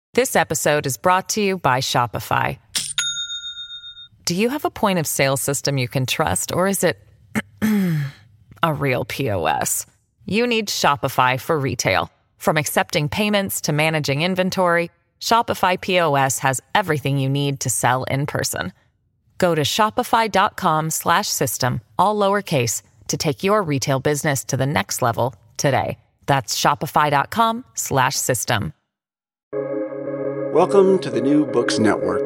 This episode is brought to you by Shopify. Do you have a point of sale system you can trust, or is it a real POS? You need Shopify for retail. From accepting payments to managing inventory, Shopify POS has everything you need to sell in person. Go to shopify.com/system, all lowercase, to take your retail business to the next level today. That's shopify.com/system. Welcome to the New Books Network.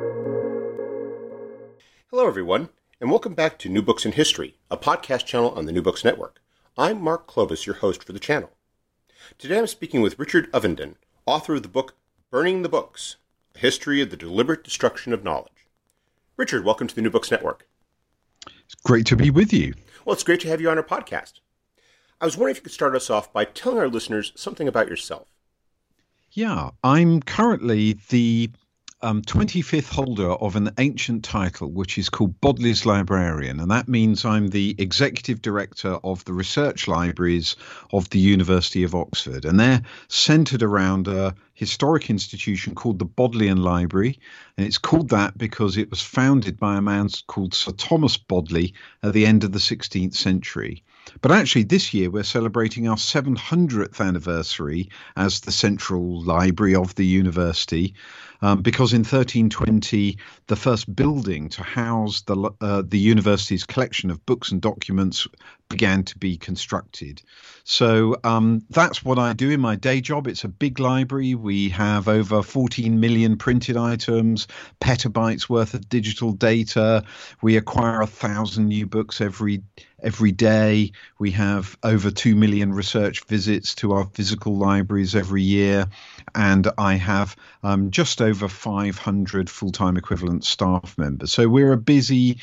Hello, everyone, and welcome back to New Books in History, a podcast channel on the New Books Network. I'm Mark Clovis, your host for the channel. Today I'm speaking with Richard Ovenden, author of the book Burning the Books, A History of the Deliberate Destruction of Knowledge. Richard, welcome to the New Books Network. It's great to be with you. Well, it's great to have you on our podcast. I was wondering if you could start us off by telling our listeners something about yourself. Yeah, I'm currently the 25th holder of an ancient title, which is called Bodley's Librarian. And that means I'm the executive director of the research libraries of the University of Oxford. And they're centered around a historic institution called the Bodleian Library. And it's called that because it was founded by a man called Sir Thomas Bodley at the end of the 16th century. But actually, this year we're celebrating our 700th anniversary as the central library of the university, because in 1320, the first building to house the university's collection of books and documents began to be constructed. So that's what I do in my day job. It's a big library. We have over 14 million printed items, petabytes worth of digital data. We acquire 1,000 new books every day. We have over 2 million research visits to our physical libraries every year. And I have just over 500 full-time equivalent staff members. So we're a busy,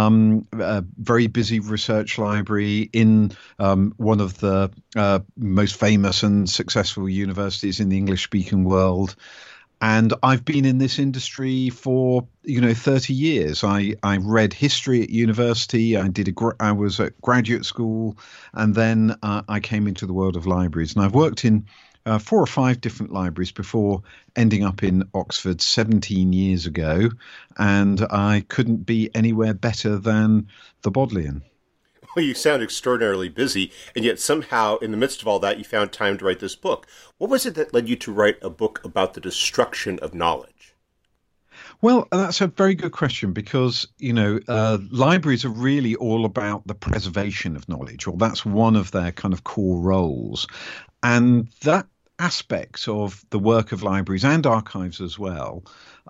very busy research library in one of the most famous and successful universities in the English-speaking world. And I've been in this industry for, 30 years. I read history at university. I was at graduate school, and then I came into the world of libraries. And I've worked in 4 or 5 different libraries before ending up in Oxford 17 years ago. And I couldn't be anywhere better than the Bodleian. Well, you sound extraordinarily busy, and yet somehow, in the midst of all that, you found time to write this book. What was it that led you to write a book about the destruction of knowledge? Well, that's a very good question because, libraries are really all about the preservation of knowledge, or that's one of their kind of core roles. And that aspect of the work of libraries and archives as well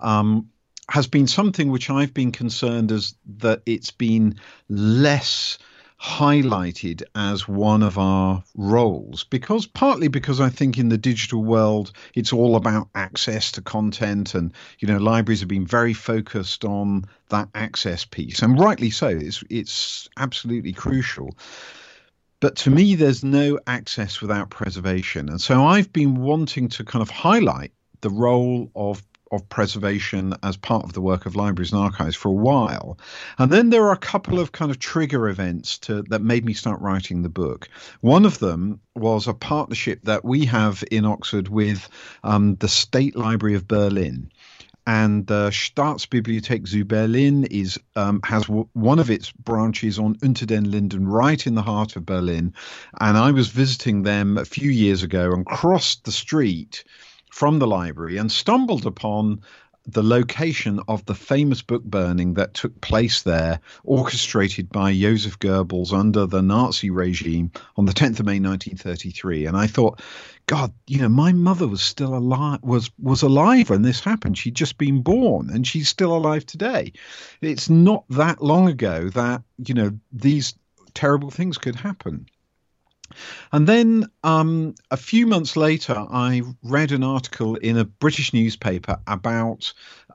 has been something which I've been concerned as that it's been less highlighted as one of our roles, partly because I think in the digital world it's all about access to content, and libraries have been very focused on that access piece, and rightly so. It's absolutely crucial. But to me, there's no access without preservation, and so I've been wanting to kind of highlight the role of preservation as part of the work of libraries and archives for a while. And then there are a couple of kind of trigger events that made me start writing the book. One of them was a partnership that we have in Oxford with the State Library of Berlin. And the Staatsbibliothek zu Berlin has one of its branches on Unter den Linden, right in the heart of Berlin. And I was visiting them a few years ago and crossed the street from the library and stumbled upon the location of the famous book burning that took place there, orchestrated by Joseph Goebbels under the Nazi regime on the 10th of May 1933. And I thought, God, my mother was still alive, was alive when this happened. She'd just been born, and she's still alive today. It's not that long ago that, these terrible things could happen. And then a few months later, I read an article in a British newspaper about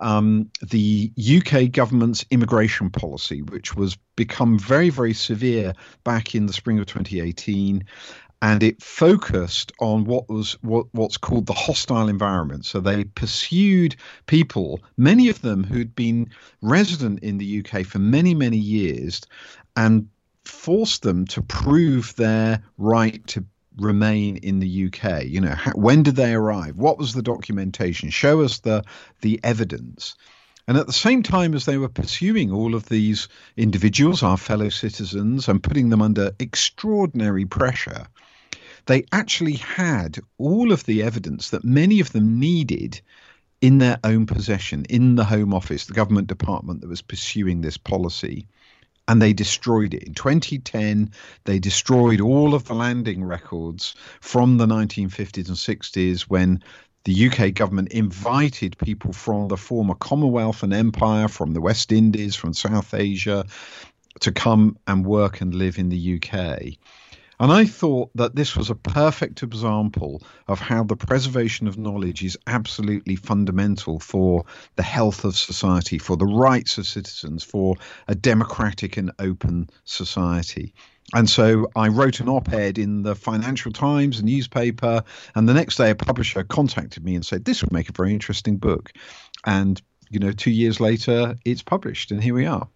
the UK government's immigration policy, which was become very, very severe back in the spring of 2018. And it focused on what's called the hostile environment. So they pursued people, many of them who'd been resident in the UK for many, many years, and forced them to prove their right to remain in the UK? You know, when did they arrive? What was the documentation? Show us the evidence. And at the same time as they were pursuing all of these individuals, our fellow citizens, and putting them under extraordinary pressure, they actually had all of the evidence that many of them needed in their own possession, in the Home Office, the government department that was pursuing this policy. And they destroyed it. In 2010, they destroyed all of the landing records from the 1950s and 60s when the UK government invited people from the former Commonwealth and Empire, from the West Indies, from South Asia, to come and work and live in the UK. And I thought that this was a perfect example of how the preservation of knowledge is absolutely fundamental for the health of society, for the rights of citizens, for a democratic and open society. And so I wrote an op-ed in the Financial Times, a newspaper, and the next day a publisher contacted me and said, this would make a very interesting book. And, 2 years later, it's published, and here we are.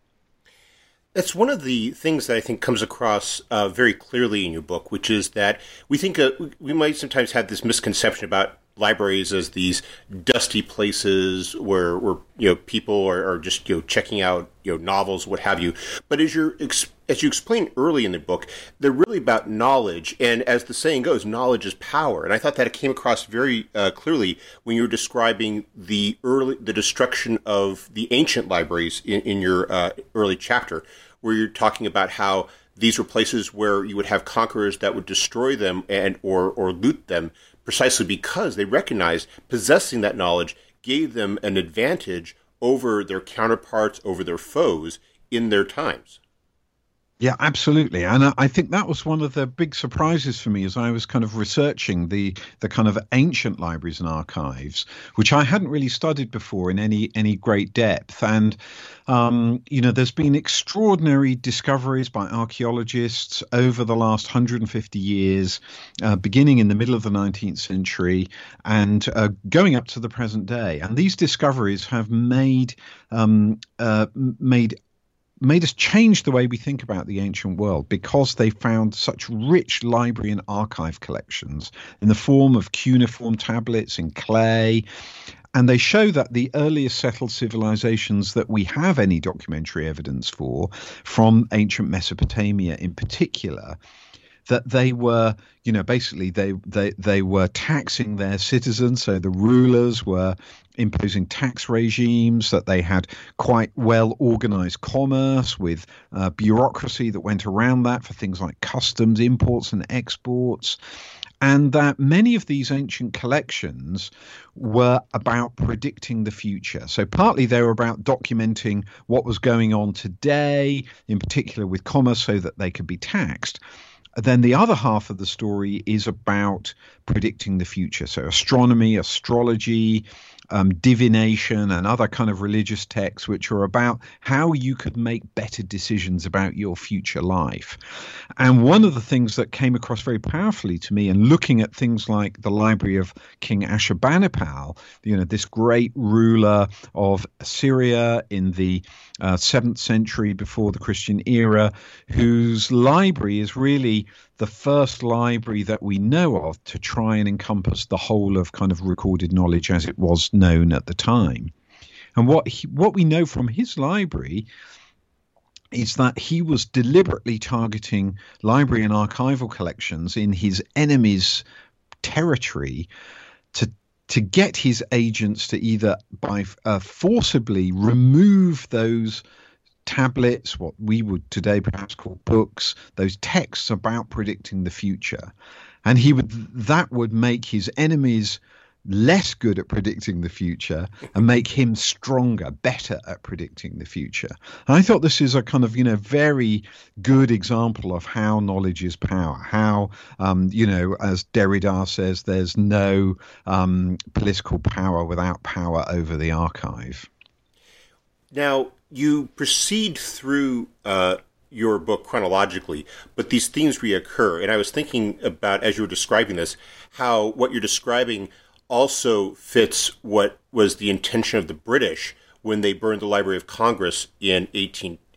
That's one of the things that I think comes across very clearly in your book, which is that we think we might sometimes have this misconception about libraries as these dusty places where people are just checking out novels, what have you. But as you explained early in the book, they're really about knowledge, and as the saying goes, knowledge is power. And I thought that it came across very clearly when you were describing the destruction of the ancient libraries in your early chapter, where you're talking about how these were places where you would have conquerors that would destroy them or loot them, precisely because they recognized possessing that knowledge gave them an advantage over their counterparts, over their foes in their times. Yeah, absolutely. And I think that was one of the big surprises for me as I was kind of researching the kind of ancient libraries and archives, which I hadn't really studied before in any great depth. And, there's been extraordinary discoveries by archaeologists over the last 150 years, beginning in the middle of the 19th century and going up to the present day. And these discoveries have made us change the way we think about the ancient world, because they found such rich library and archive collections in the form of cuneiform tablets in clay. And they show that the earliest settled civilizations that we have any documentary evidence for, from ancient Mesopotamia in particular, that they were, basically they were taxing their citizens. So the rulers were imposing tax regimes, that they had quite well organized commerce with bureaucracy that went around that for things like customs, imports and exports. And that many of these ancient collections were about predicting the future. So partly they were about documenting what was going on today, in particular with commerce, so that they could be taxed. Then the other half of the story is about predicting the future. So astronomy, astrology, divination and other kind of religious texts, which are about how you could make better decisions about your future life. And one of the things that came across very powerfully to me, and looking at things like the library of King Ashurbanipal, this great ruler of Assyria in the 7th century before the Christian era, whose library is really the first library that we know of to try and encompass the whole of kind of recorded knowledge as it was known at the time. And what we know from his library is that he was deliberately targeting library and archival collections in his enemy's territory to get his agents to either by forcibly remove those tablets, what we would today perhaps call books, those texts about predicting the future. And that would make his enemies less good at predicting the future and make him stronger, better at predicting the future. And I thought this is a kind of, very good example of how knowledge is power, how, as Derrida says, there's no political power without power over the archive. Now, you proceed through your book chronologically, but these themes reoccur. And I was thinking about, as you were describing this, how what you're describing also fits what was the intention of the British when they burned the Library of Congress in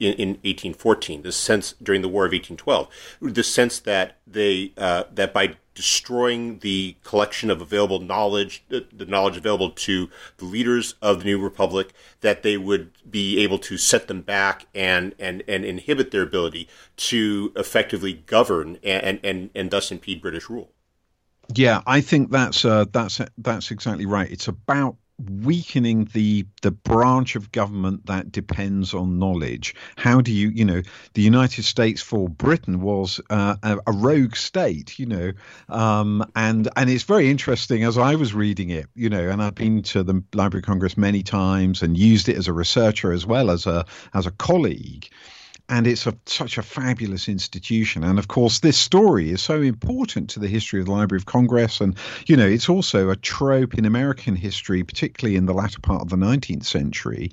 1814. The sense during the War of 1812, the sense that that by destroying the collection of available knowledge, the knowledge available to the leaders of the new republic, that they would be able to set them back and inhibit their ability to effectively govern and thus impede British rule. Yeah, I think that's exactly right. It's about weakening the branch of government that depends on knowledge. How do the United States for Britain was a rogue state, and it's very interesting as I was reading it, and I've been to the Library of Congress many times and used it as a researcher as well as a colleague. And it's such a fabulous institution. And of course, this story is so important to the history of the Library of Congress. And, it's also a trope in American history, particularly in the latter part of the 19th century.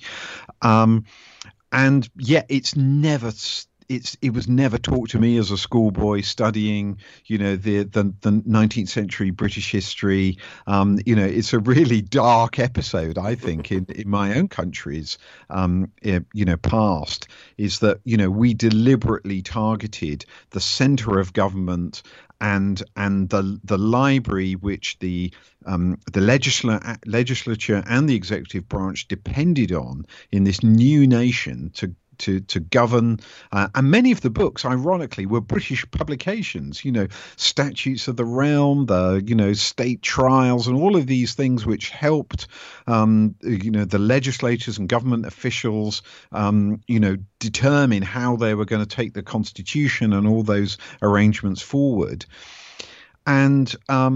And yet it was never taught to me as a schoolboy studying, the 19th century British history. It's a really dark episode, I think, in my own country's, past, is that, we deliberately targeted the center of government and the library, which the legislature and the executive branch depended on in this new nation to govern, and many of the books, ironically, were British publications. Statutes of the Realm, the state trials, and all of these things which helped, the legislators and government officials, determine how they were going to take the Constitution and all those arrangements forward. And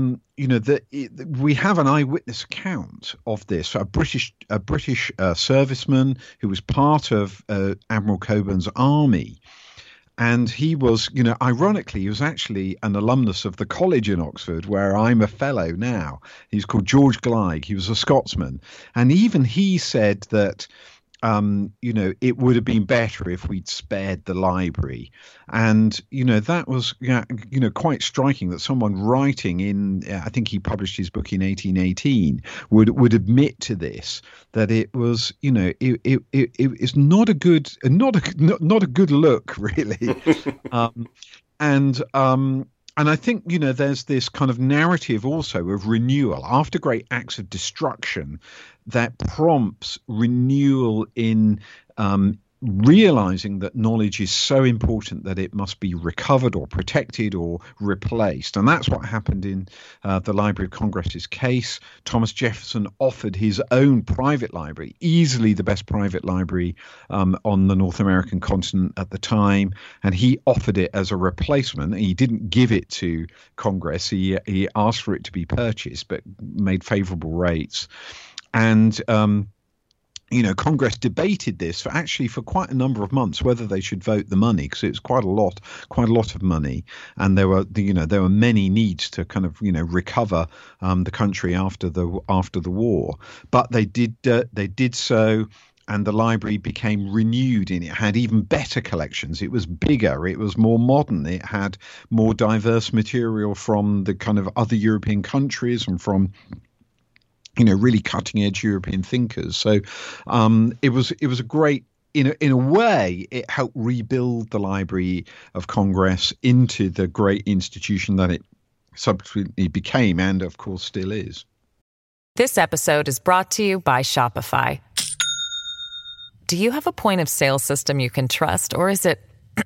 we have an eyewitness account of this. A British serviceman who was part of Admiral Coburn's army, and he was, ironically, he was actually an alumnus of the college in Oxford, where I'm a fellow now. He's called George Gleig. He was a Scotsman, and even he said that, it would have been better if we'd spared the library. And, that was, quite striking that someone writing in, I think he published his book in 1818, would admit to this, that it was, it's not a good look, really. And I think, there's this kind of narrative also of renewal after great acts of destruction that prompts renewal in realizing that knowledge is so important that it must be recovered or protected or replaced. And that's what happened in the Library of Congress's case. Thomas Jefferson offered his own private library, easily the best private library on the North American continent at the time. And he offered it as a replacement. He didn't give it to Congress. He asked for it to be purchased, but made favorable rates. And Congress debated this for quite a number of months, whether they should vote the money, because it was quite a lot of money, and there were many needs to kind of recover the country after the war. But they did so. And the library became renewed, and it had even better collections. It was bigger, it was more modern, it had more diverse material from the kind of other European countries and from really cutting edge European thinkers. So it was a great, in a way, it helped rebuild the Library of Congress into the great institution that it subsequently became, and of course still is. This episode is brought to you by Shopify. Do you have a point of sale system you can trust, or is it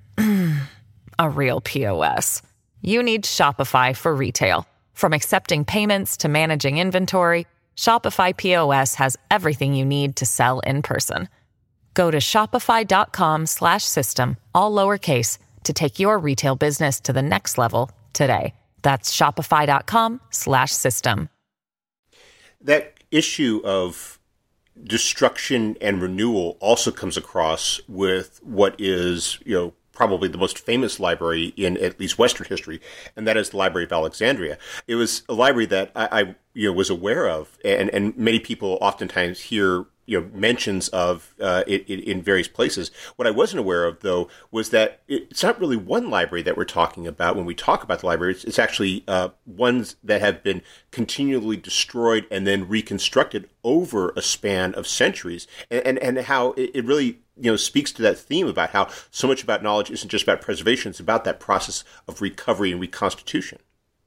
a real POS? You need Shopify for retail. From accepting payments to managing inventory, Shopify POS has everything you need to sell in person. Go to shopify.com/system, all lowercase, to take your retail business to the next level today. That's shopify.com/system. That issue of destruction and renewal also comes across with what is, probably the most famous library in at least Western history, and that is the Library of Alexandria. It was a library that I was aware of, and many people oftentimes hear mentions of it in various places. What I wasn't aware of, though, was that it's not really one library that we're talking about when we talk about the library. It's actually ones that have been continually destroyed and then reconstructed over a span of centuries, and how it really speaks to that theme about how so much about knowledge isn't just about preservation; it's about that process of recovery and reconstitution.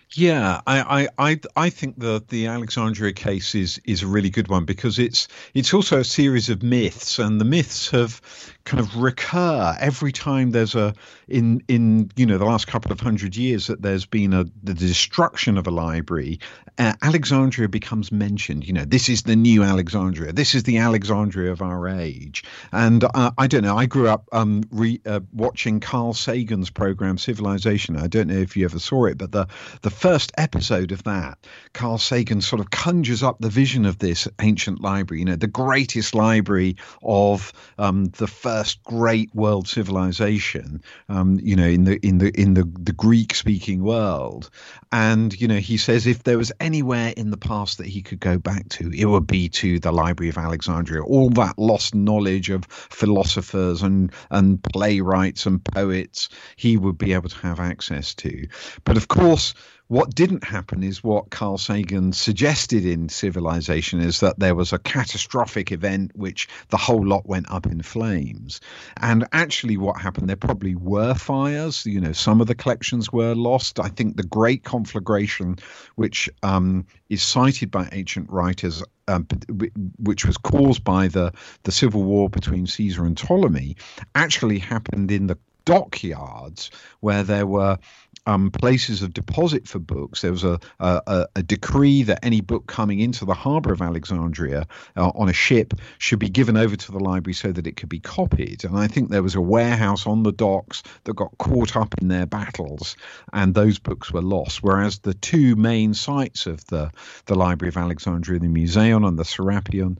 Yeah, I think the Alexandria case is a really good one because it's also a series of myths, and the myths have kind of recur every time there's in the last couple of hundred years that there's been the destruction of a library. Alexandria becomes mentioned. This is the new Alexandria. This is the Alexandria of our age. And I don't know. I grew up watching Carl Sagan's program Civilization. I don't know if you ever saw it, but the first episode of that, Carl Sagan sort of conjures up the vision of this ancient library, the greatest library of the first great world civilization, in the Greek-speaking world. And he says if there was anywhere in the past that he could go back to, it would be to the Library of Alexandria. All that lost knowledge of philosophers and playwrights and poets, he would be able to have access to. But of course, what didn't happen is what Carl Sagan suggested in Civilization, is that there was a catastrophic event which the whole lot went up in flames. And actually what happened, there probably were fires. Some of the collections were lost. I think the Great Conflagration, which is cited by ancient writers, which was caused by the civil war between Caesar and Ptolemy, actually happened in the dockyards where there were places of deposit for books. There was a decree that any book coming into the harbour of Alexandria on a ship should be given over to the library so that it could be copied. And I think there was a warehouse on the docks that got caught up in their battles, and those books were lost. Whereas the two main sites of the Library of Alexandria, the Museion and the Serapeum,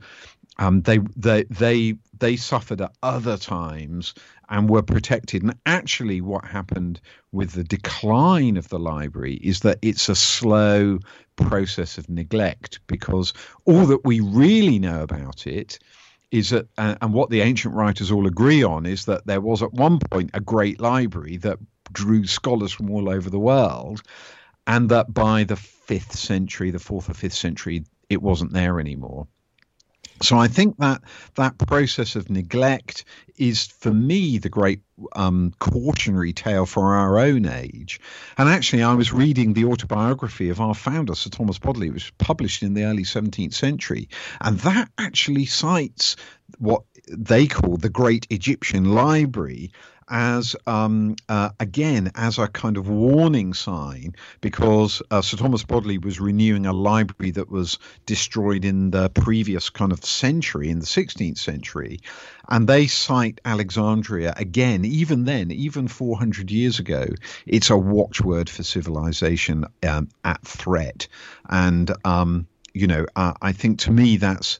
they suffered at other times and were protected. And actually what happened with the decline of the library is that it's a slow process of neglect, because all that we really know about it is that, and what the ancient writers all agree on, is that there was at one point a great library that drew scholars from all over the world, and that by the 4th or 5th century, it wasn't there anymore. So I think that process of neglect is, for me, the great cautionary tale for our own age. And actually, I was reading the autobiography of our founder, Sir Thomas Bodley, which was published in the early 17th century. And that actually cites what they call the Great Egyptian Library as again as a kind of warning sign, because Sir Thomas Bodley was renewing a library that was destroyed in the previous kind of century, in the 16th century, and they cite Alexandria again. Even then, even 400 years ago, it's a watchword for civilization at threat. And I think, to me, that's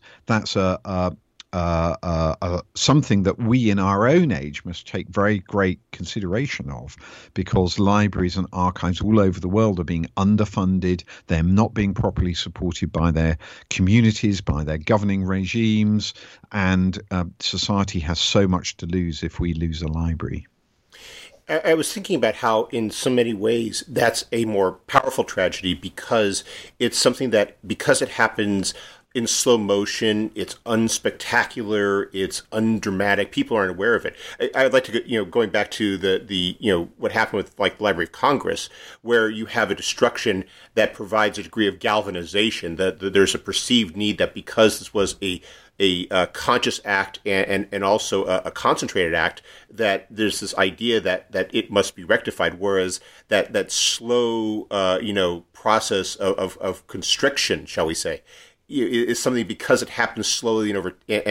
something that we in our own age must take very great consideration of, because libraries and archives all over the world are being underfunded. They're not being properly supported by their communities, by their governing regimes, and society has so much to lose if we lose a library. I was thinking about how, in so many ways, that's a more powerful tragedy, because it's something that, because it happens in slow motion, it's unspectacular, it's undramatic, people aren't aware of it. I would like to, going back to the what happened with, like, the Library of Congress, where you have a destruction that provides a degree of galvanization, that there's a perceived need that, because this was a conscious act and also a concentrated act, that there's this idea that it must be rectified, whereas that slow process of constriction, shall we say, is something, because it happens slowly and over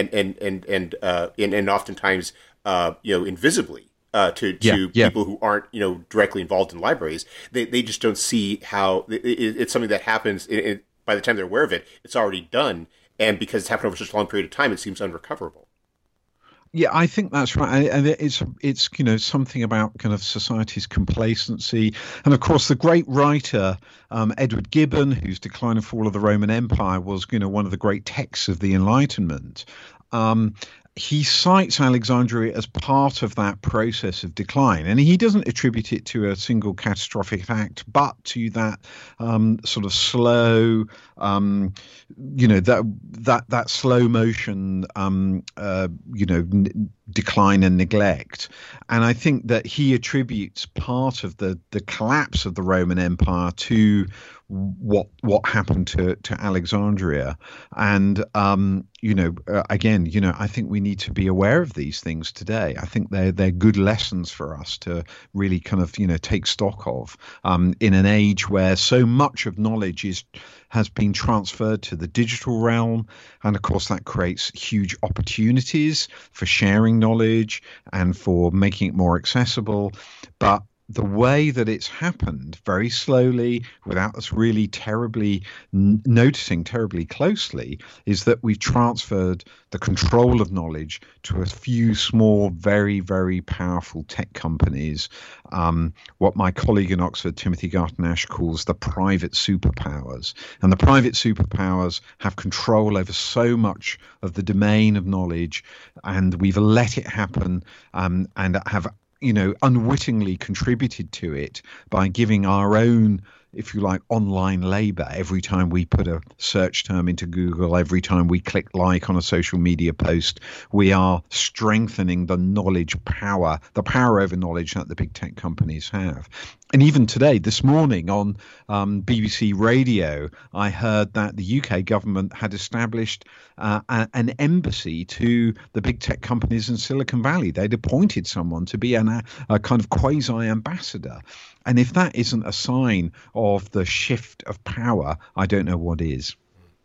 and oftentimes invisibly to people who aren't directly involved in libraries. They just don't see how it's something that happens. By the time they're aware of it, it's already done, and because it's happened over such a long period of time, it seems unrecoverable. Yeah, I think that's right. And it's something about kind of society's complacency. And of course, the great writer, Edward Gibbon, whose Decline and Fall of the Roman Empire was, one of the great texts of the Enlightenment. He cites Alexandria as part of that process of decline, and he doesn't attribute it to a single catastrophic act, but to that sort of slow, that slow motion, decline and neglect. And I think that he attributes part of the collapse of the Roman Empire to what happened to Alexandria. And again, I think we need to be aware of these things today. I think they're good lessons for us to really kind of take stock of in an age where so much of knowledge has been transferred to the digital realm, and of course that creates huge opportunities for sharing knowledge and for making it more accessible. But the way that it's happened very slowly, without us really terribly noticing terribly closely, is that we've transferred the control of knowledge to a few small, very, very powerful tech companies, what my colleague in Oxford, Timothy Garton-Ash, calls the private superpowers. And the private superpowers have control over so much of the domain of knowledge, and we've let it happen and have unwittingly contributed to it by giving our own, if you like, online labor every time we put a search term into Google, every time we click like on a social media post. We are strengthening the knowledge power, the power over knowledge that the big tech companies have. And even today, this morning on BBC Radio, I heard that the UK government had established an embassy to the big tech companies in Silicon Valley. They'd appointed someone to be a kind of quasi-ambassador. And if that isn't a sign of the shift of power, I don't know what is.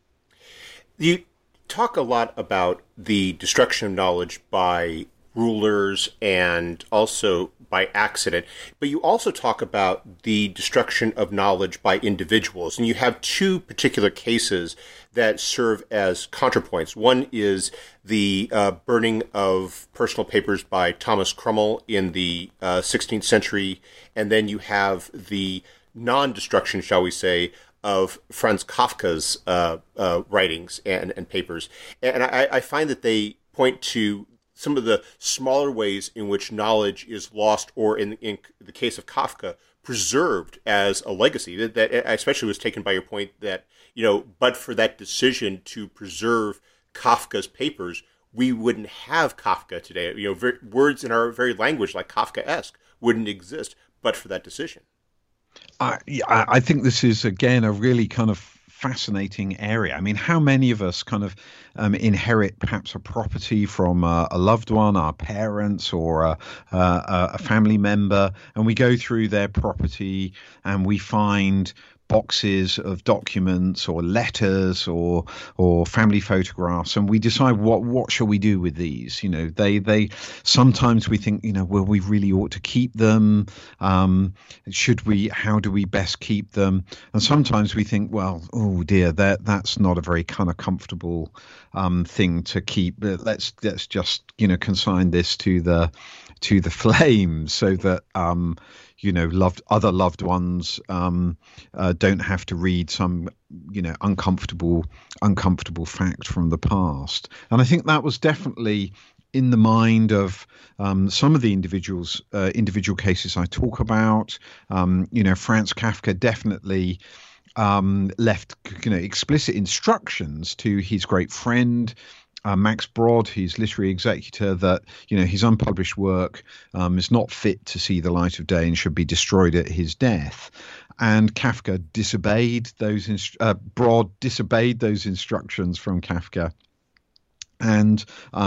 You talk a lot about the destruction of knowledge by rulers and also by accident, but you also talk about the destruction of knowledge by individuals. And you have two particular cases that serve as counterpoints. One is the burning of personal papers by Thomas Cromwell in the 16th century, and then you have the non-destruction, shall we say, of Franz Kafka's writings and papers. And I find that they point to some of the smaller ways in which knowledge is lost, or in the case of Kafka, preserved as a legacy. That especially was taken by your point that, but for that decision to preserve Kafka's papers, we wouldn't have Kafka today. Words in our very language like Kafkaesque wouldn't exist but for that decision. I think this is, again, a really kind of fascinating area. I mean, how many of us kind of inherit perhaps a property from a loved one, our parents, or a family member, and we go through their property and we find boxes of documents or letters or family photographs, and we decide what shall we do with these. They sometimes we think, well, we really ought to keep them. Should we? How do we best keep them? And sometimes we think, well, oh dear, that's not a very kind of comfortable thing to keep. Let's just consign this to the flames, so that other loved ones don't have to read some uncomfortable fact from the past. And I think that was definitely in the mind of some of the individual cases I talk about. Franz Kafka definitely left explicit instructions to his great friend Max Brod, his literary executor, that his unpublished work is not fit to see the light of day and should be destroyed at his death. And Kafka disobeyed those. Brod disobeyed those instructions from Kafka, and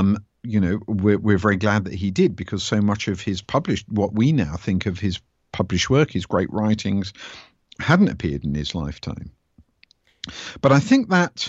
we're very glad that he did, because so much of his published, what we now think of his published work, his great writings, hadn't appeared in his lifetime. But I think that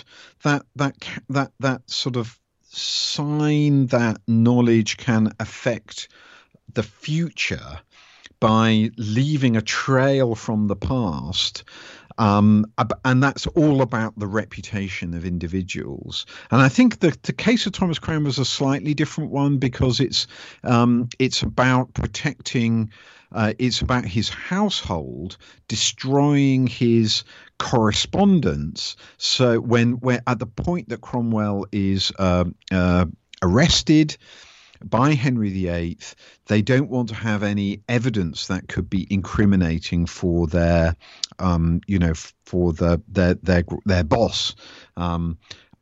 sort of sign that knowledge can affect the future by leaving a trail from the past, and that's all about the reputation of individuals. And I think the case of Thomas Cromwell is a slightly different one, because it's about protecting. It's about his household, destroying his correspondence. So when we're at the point that Cromwell is arrested by Henry VIII, they don't want to have any evidence that could be incriminating for their, for their boss.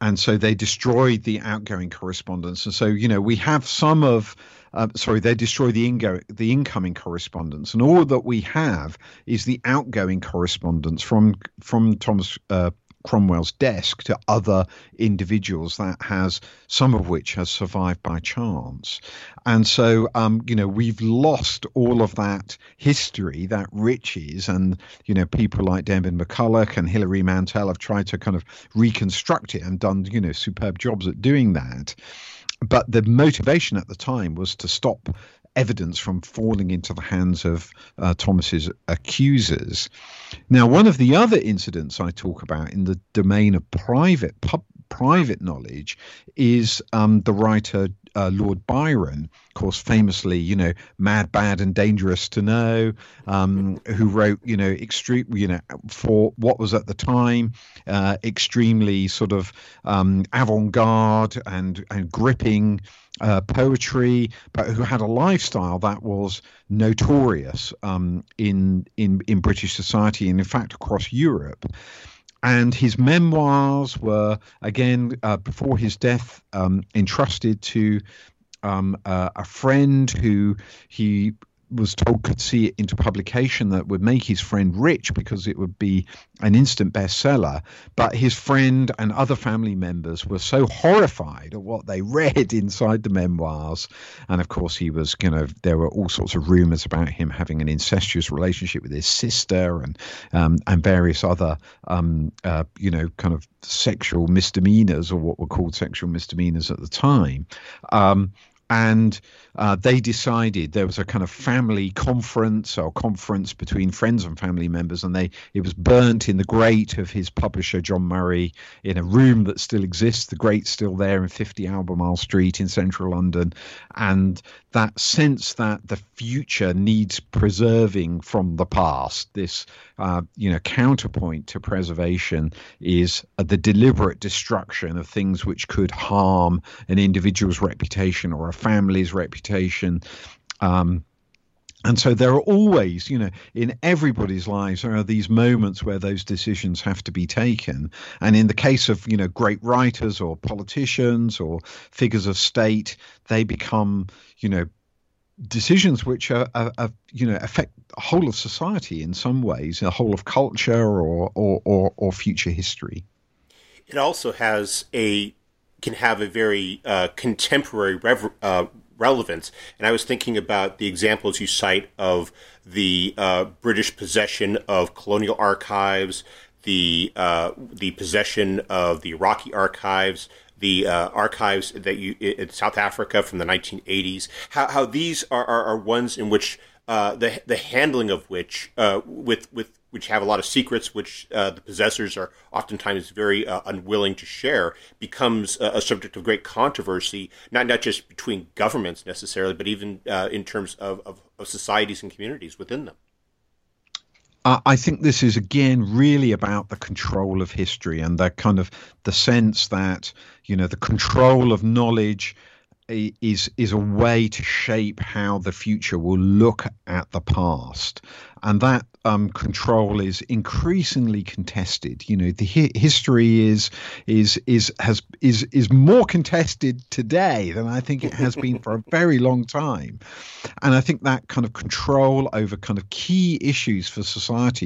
And so they destroyed the outgoing correspondence. And so, we have some of, they destroyed the incoming correspondence. And all that we have is the outgoing correspondence from Thomas Cromwell's desk to other individuals, that has some of which has survived by chance. And so, we've lost all of that history, that riches, and, people like Denman McCulloch and Hilary Mantel have tried to kind of reconstruct it and done, superb jobs at doing that. But the motivation at the time was to stop evidence from falling into the hands of Thomas's accusers. Now, one of the other incidents I talk about in the domain of private knowledge is the writer Lord Byron, of course, famously, Mad, Bad and Dangerous to Know, who wrote, extreme, for what was at the time extremely sort of avant-garde and gripping poetry, but who had a lifestyle that was notorious in British society and in fact across Europe. And his memoirs were, again, before his death, entrusted to a friend who he was told could see it into publication that would make his friend rich because it would be an instant bestseller. But his friend and other family members were so horrified at what they read inside the memoirs. And of course, he was, there were all sorts of rumors about him having an incestuous relationship with his sister and various other, kind of sexual misdemeanors, or what were called sexual misdemeanors at the time. And they decided, there was a kind of family conference or conference between friends and family members, and it was burnt in the grate of his publisher, John Murray, in a room that still exists. The grate's still there in 50 Albemarle Street in central London. And that sense that the future needs preserving from the past, this counterpoint to preservation is the deliberate destruction of things which could harm an individual's reputation or a family's reputation. And so there are always, in everybody's lives, there are these moments where those decisions have to be taken. And in the case of, great writers or politicians or figures of state, they become, decisions which are affect the whole of society in some ways, the whole of culture or future history. It also can have a very contemporary relevance. And I was thinking about the examples you cite of the British possession of colonial archives, the possession of the Iraqi archives, the archives in South Africa from the 1980s. How these are ones in which the handling of which which have a lot of secrets, which the possessors are oftentimes very unwilling to share, becomes a subject of great controversy, not just between governments necessarily, but even in terms of societies and communities within them. I think this is, again, really about the control of history and the kind of the sense that, the control of knowledge is a way to shape how the future will look at the past. And that control is increasingly contested. The history is more contested today than I think it has been for a very long time. And I think that kind of control over kind of key issues for society,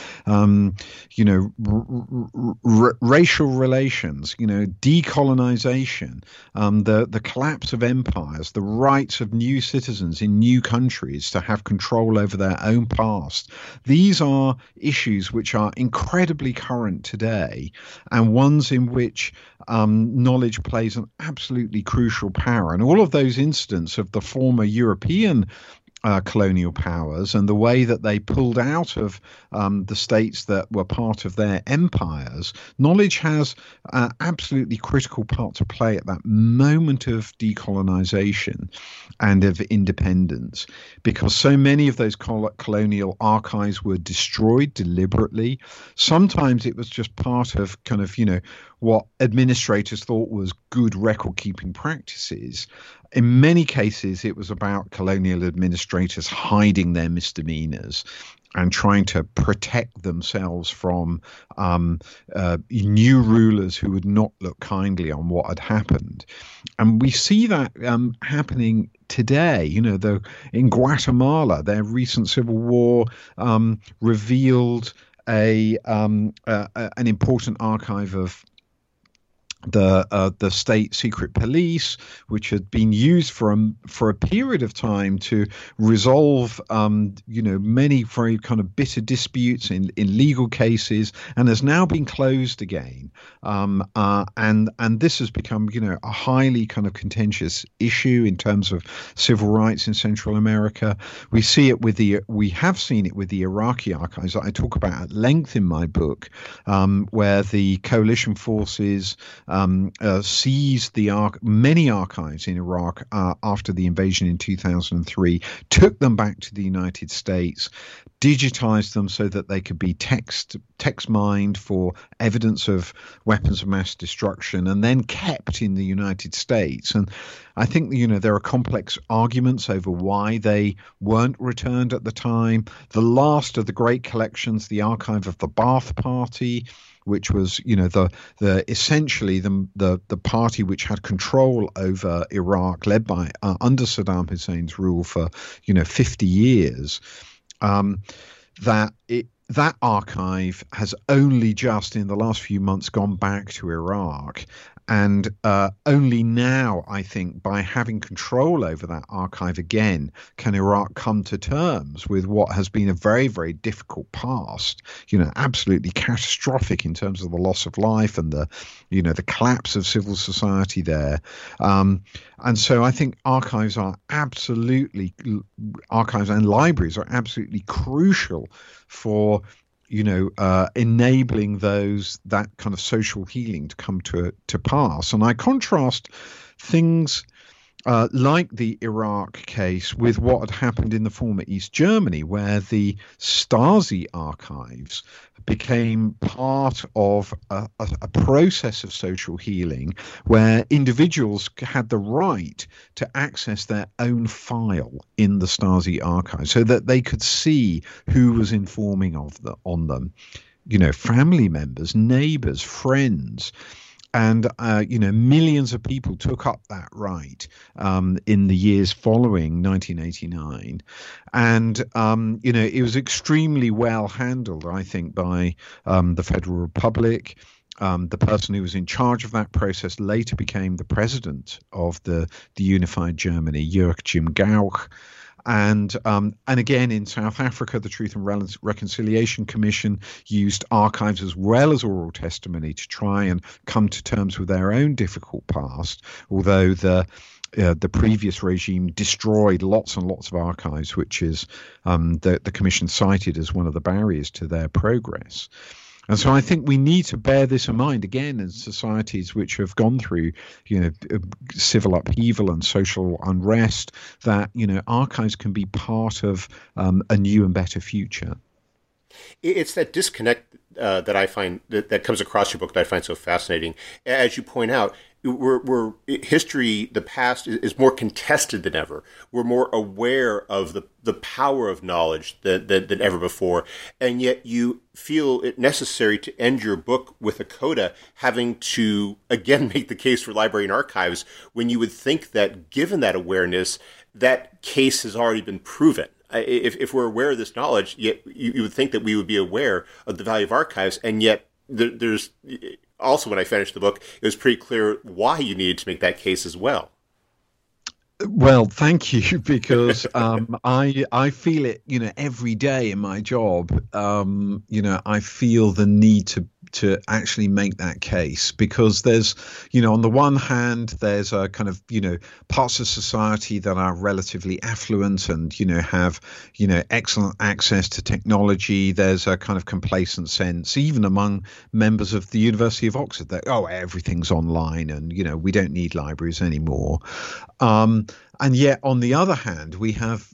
racial relations, decolonization, the collapse of empires, the rights of new citizens in new countries to have control over their own past. These are issues which are incredibly current today, and ones in which knowledge plays an absolutely crucial power. And all of those incidents of the former European colonial powers and the way that they pulled out of the states that were part of their empires, knowledge has an absolutely critical part to play at that moment of decolonization and of independence, because so many of those colonial archives were destroyed deliberately. Sometimes it was just part of kind of, what administrators thought was good record-keeping practices. In many cases, it was about colonial administrators hiding their misdemeanors. and trying to protect themselves from new rulers who would not look kindly on what had happened. And we see that happening today. In Guatemala, their recent civil war revealed an important archive of the state secret police, which had been used for a period of time to resolve many very kind of bitter disputes in legal cases, and has now been closed again. And this has become a highly kind of contentious issue in terms of civil rights in Central America. We have seen it with the Iraqi archives that I talk about at length in my book, where the coalition forces seized many archives in Iraq after the invasion in 2003, took them back to the United States, digitized them so that they could be text mined for evidence of weapons of mass destruction, and then kept in the United States. And I think there are complex arguments over why they weren't returned at the time. The last of the great collections, the archive of the Ba'ath Party, which was, essentially the party which had control over Iraq, led by under Saddam Hussein's rule for 50 years. That archive has only just in the last few months gone back to Iraq. And only now, I think, by having control over that archive again, can Iraq come to terms with what has been a very, very difficult past, absolutely catastrophic in terms of the loss of life and the collapse of civil society there. And so I think archives and libraries are absolutely crucial for enabling that kind of social healing to come to pass. And I contrast things like the Iraq case with what had happened in the former East Germany, where the Stasi archives became part of a process of social healing where individuals had the right to access their own file in the Stasi archive so that they could see who was informing on them, family members, neighbors, friends. And, millions of people took up that right in the years following 1989. And, it was extremely well handled, I think, by the Federal Republic. The person who was in charge of that process later became the president of the unified Germany, Joachim Gauck. And again, in South Africa, the Truth and Reconciliation Commission used archives as well as oral testimony to try and come to terms with their own difficult past, although the previous regime destroyed lots and lots of archives, which is the Commission cited as one of the barriers to their progress. And so I think we need to bear this in mind again in societies which have gone through, civil upheaval and social unrest, that, archives can be part of a new and better future. It's that disconnect that I find that comes across your book that I find so fascinating. As you point out, history, the past is more contested than ever. We're more aware of the power of knowledge than ever before. And yet you feel it necessary to end your book with a coda having to, again, make the case for library and archives when you would think that given that awareness, that case has already been proven. If we're aware of this knowledge, yet you would think that we would be aware of the value of archives, and yet there's also, when I finished the book, it was pretty clear why you needed to make that case as well. Well, thank you, because I feel it, every day in my job. I feel the need to actually make that case, because there's, on the one hand, there's a kind of, parts of society that are relatively affluent and, have, excellent access to technology. There's a kind of complacent sense, even among members of the University of Oxford, that, everything's online and, we don't need libraries anymore. And yet, on the other hand, we have,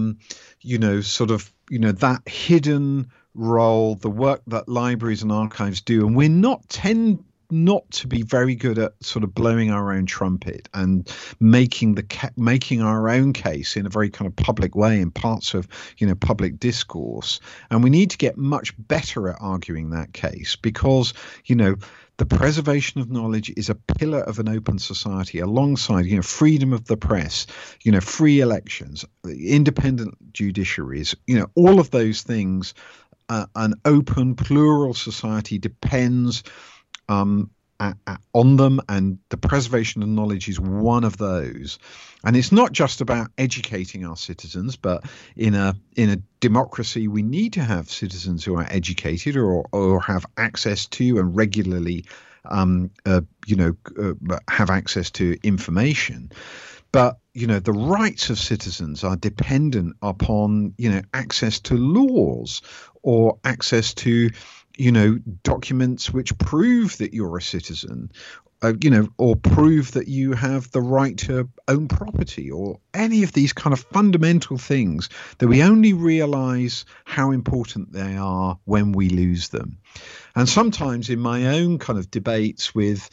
that hidden role, the work that libraries and archives do, and we're not not to be very good at sort of blowing our own trumpet and making our own case in a very kind of public way in parts of, public discourse. And we need to get much better at arguing that case because, the preservation of knowledge is a pillar of an open society alongside, freedom of the press, free elections, independent judiciaries, all of those things. An open, plural society depends on them, and the preservation of knowledge is one of those. And it's not just about educating our citizens, but in a democracy, we need to have citizens who are educated or have access to and regularly, have access to information. But, the rights of citizens are dependent upon, access to laws or access to, documents which prove that you're a citizen, or prove that you have the right to own property or any of these kind of fundamental things that we only realize how important they are when we lose them. And sometimes in my own kind of debates with,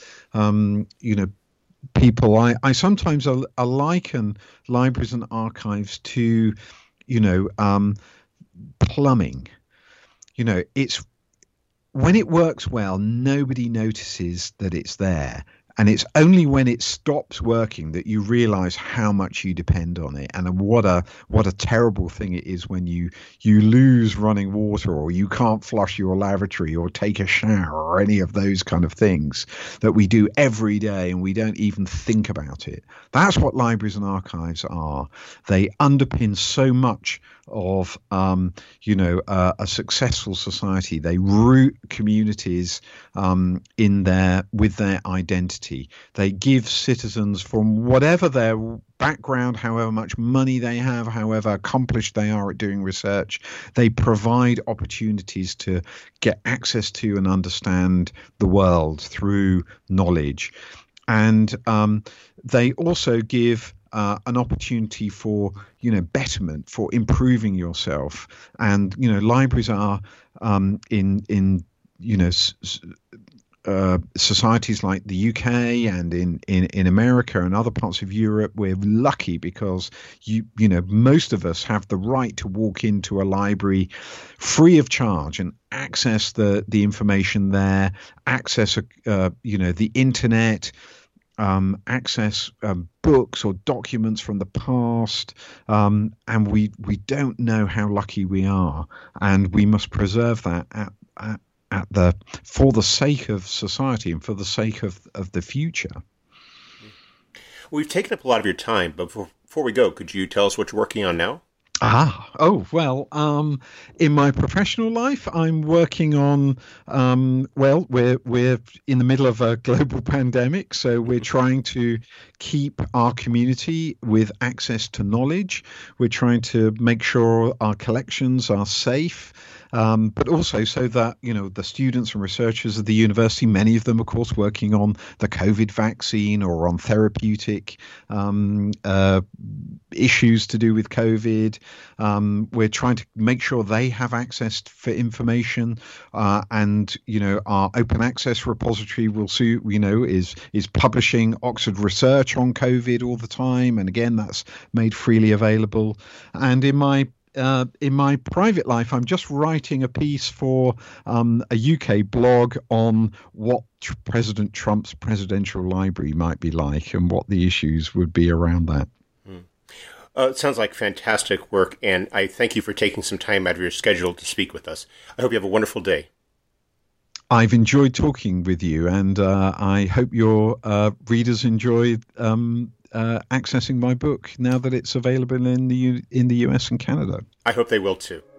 people, I sometimes liken libraries and archives to, plumbing. It's when it works well, nobody notices that it's there. And it's only when it stops working that you realize how much you depend on it, and what a terrible thing it is when you lose running water, or you can't flush your lavatory or take a shower, or any of those kind of things that we do every day and we don't even think about it. That's what libraries and archives are. They underpin so much of a successful society. They root communities with their identity. They give citizens, from whatever their background, however much money they have, however accomplished they are at doing research, they provide opportunities to get access to and understand the world through knowledge. And they also give an opportunity for, betterment, for improving yourself. And, libraries are in societies like the UK and in America and other parts of Europe, we're lucky because most of us have the right to walk into a library free of charge and access the information there, access the internet, access books or documents from the past, and we don't know how lucky we are, and we must preserve that for the sake of society and for the sake of the future. We've taken up a lot of your time, but before we go, could you tell us what you're working on now? In my professional life, I'm working on, we're in the middle of a global pandemic, so we're trying to keep our community with access to knowledge. We're trying to make sure our collections are safe, but also so that, the students and researchers of the university, many of them, of course, working on the COVID vaccine or on therapeutic issues to do with COVID. We're trying to make sure they have access for information, and our open access repository is publishing Oxford research on COVID all the time, and again that's made freely available. And in my private life, I'm just writing a piece for a UK blog on what President Trump's presidential library might be like and what the issues would be around that. It sounds like fantastic work, and I thank you for taking some time out of your schedule to speak with us. I hope you have a wonderful day. I've enjoyed talking with you, and I hope your readers enjoy accessing my book now that it's available in the US and Canada. I hope they will too.